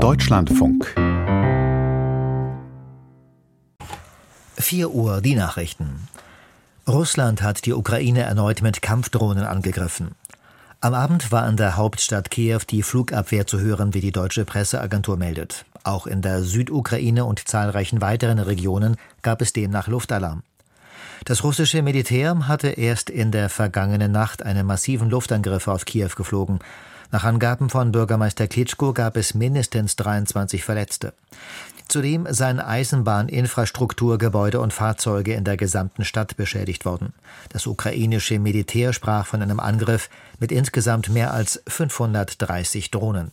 Deutschlandfunk. 4 Uhr, die Nachrichten. Russland hat die Ukraine erneut mit Kampfdrohnen angegriffen. Am Abend war in der Hauptstadt Kiew die Flugabwehr zu hören, wie die deutsche Presseagentur meldet. Auch in der Südukraine und zahlreichen weiteren Regionen gab es demnach Luftalarm. Das russische Militär hatte erst in der vergangenen Nacht einen massiven Luftangriff auf Kiew geflogen. Nach Angaben von Bürgermeister Klitschko gab es mindestens 23 Verletzte. Zudem seien Eisenbahninfrastruktur, Gebäude und Fahrzeuge in der gesamten Stadt beschädigt worden. Das ukrainische Militär sprach von einem Angriff mit insgesamt mehr als 530 Drohnen.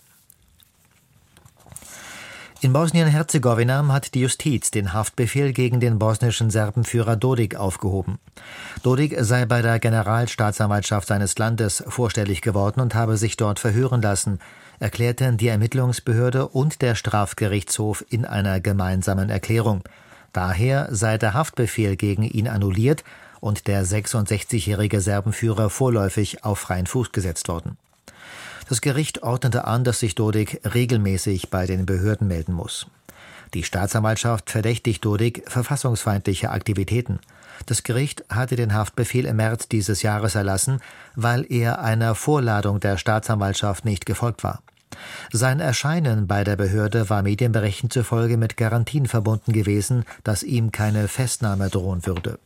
In Bosnien-Herzegowina hat die Justiz den Haftbefehl gegen den bosnischen Serbenführer Dodik aufgehoben. Dodik sei bei der Generalstaatsanwaltschaft seines Landes vorstellig geworden und habe sich dort verhören lassen, erklärten die Ermittlungsbehörde und der Strafgerichtshof in einer gemeinsamen Erklärung. Daher sei der Haftbefehl gegen ihn annulliert und der 66-jährige Serbenführer vorläufig auf freien Fuß gesetzt worden. Das Gericht ordnete an, dass sich Dodik regelmäßig bei den Behörden melden muss. Die Staatsanwaltschaft verdächtigt Dodik verfassungsfeindlicher Aktivitäten. Das Gericht hatte den Haftbefehl im März dieses Jahres erlassen, weil er einer Vorladung der Staatsanwaltschaft nicht gefolgt war. Sein Erscheinen bei der Behörde war Medienberichten zufolge mit Garantien verbunden gewesen, dass ihm keine Festnahme drohen würde.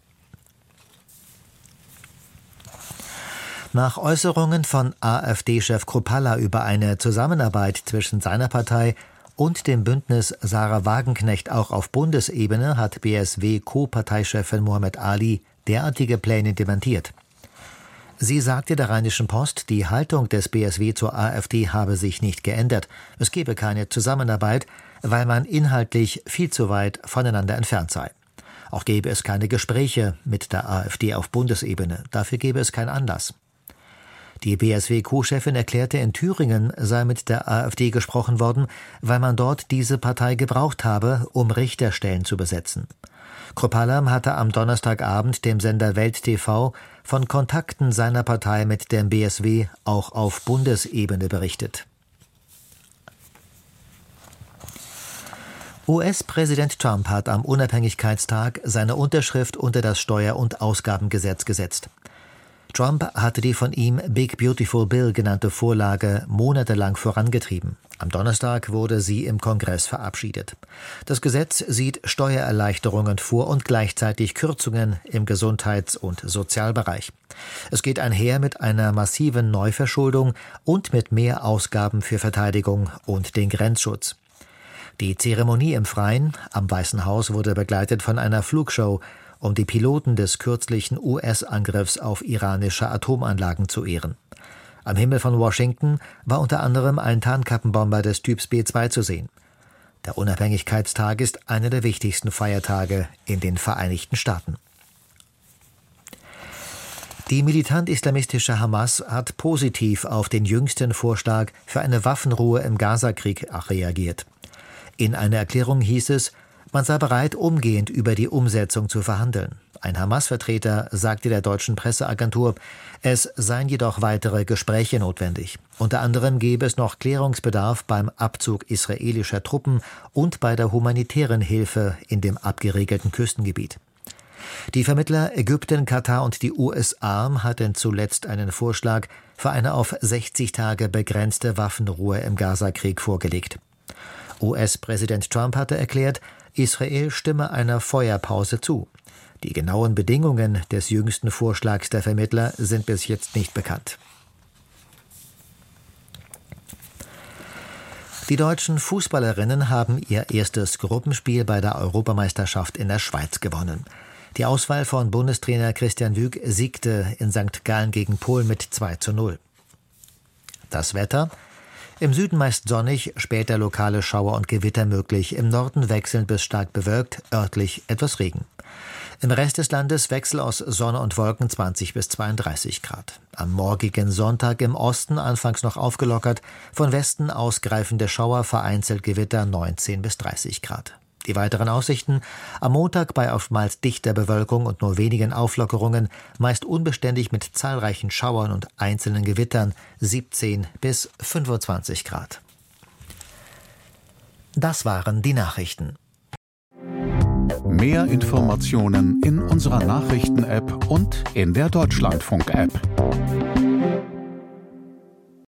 Nach Äußerungen von AfD-Chef Kruppalla über eine Zusammenarbeit zwischen seiner Partei und dem Bündnis Sarah Wagenknecht auch auf Bundesebene hat BSW-Co-Parteichefin Mohammed Ali derartige Pläne dementiert. Sie sagte der Rheinischen Post, die Haltung des BSW zur AfD habe sich nicht geändert. Es gebe keine Zusammenarbeit, weil man inhaltlich viel zu weit voneinander entfernt sei. Auch gebe es keine Gespräche mit der AfD auf Bundesebene. Dafür gebe es keinen Anlass. Die BSW-Co-Chefin erklärte, in Thüringen sei mit der AfD gesprochen worden, weil man dort diese Partei gebraucht habe, um Richterstellen zu besetzen. Kruppalla hatte am Donnerstagabend dem Sender Welt TV von Kontakten seiner Partei mit dem BSW auch auf Bundesebene berichtet. US-Präsident Trump hat am Unabhängigkeitstag seine Unterschrift unter das Steuer- und Ausgabengesetz gesetzt. Trump hatte die von ihm Big Beautiful Bill genannte Vorlage monatelang vorangetrieben. Am Donnerstag wurde sie im Kongress verabschiedet. Das Gesetz sieht Steuererleichterungen vor und gleichzeitig Kürzungen im Gesundheits- und Sozialbereich. Es geht einher mit einer massiven Neuverschuldung und mit mehr Ausgaben für Verteidigung und den Grenzschutz. Die Zeremonie im Freien am Weißen Haus wurde begleitet von einer Flugshow, um die Piloten des kürzlichen US-Angriffs auf iranische Atomanlagen zu ehren. Am Himmel von Washington war unter anderem ein Tarnkappenbomber des Typs B-2 zu sehen. Der Unabhängigkeitstag ist einer der wichtigsten Feiertage in den Vereinigten Staaten. Die militant-islamistische Hamas hat positiv auf den jüngsten Vorschlag für eine Waffenruhe im Gazakrieg reagiert. In einer Erklärung hieß es, man sei bereit, umgehend über die Umsetzung zu verhandeln. Ein Hamas-Vertreter sagte der deutschen Presseagentur, es seien jedoch weitere Gespräche notwendig. Unter anderem gäbe es noch Klärungsbedarf beim Abzug israelischer Truppen und bei der humanitären Hilfe in dem abgeriegelten Küstengebiet. Die Vermittler Ägypten, Katar und die USA hatten zuletzt einen Vorschlag für eine auf 60 Tage begrenzte Waffenruhe im Gazakrieg vorgelegt. US-Präsident Trump hatte erklärt, Israel stimme einer Feuerpause zu. Die genauen Bedingungen des jüngsten Vorschlags der Vermittler sind bis jetzt nicht bekannt. Die deutschen Fußballerinnen haben ihr erstes Gruppenspiel bei der Europameisterschaft in der Schweiz gewonnen. Die Auswahl von Bundestrainer Christian Wüg siegte in St. Gallen gegen Polen mit 2:0. Das Wetter: Im Süden meist sonnig, später lokale Schauer und Gewitter möglich, im Norden wechselnd bis stark bewölkt, örtlich etwas Regen. Im Rest des Landes Wechsel aus Sonne und Wolken 20 bis 32 Grad. Am morgigen Sonntag im Osten anfangs noch aufgelockert, von Westen ausgreifende Schauer, vereinzelt Gewitter 19 bis 30 Grad. Die weiteren Aussichten: am Montag bei oftmals dichter Bewölkung und nur wenigen Auflockerungen, meist unbeständig mit zahlreichen Schauern und einzelnen Gewittern, 17 bis 25 Grad. Das waren die Nachrichten. Mehr Informationen in unserer Nachrichten-App und in der Deutschlandfunk-App.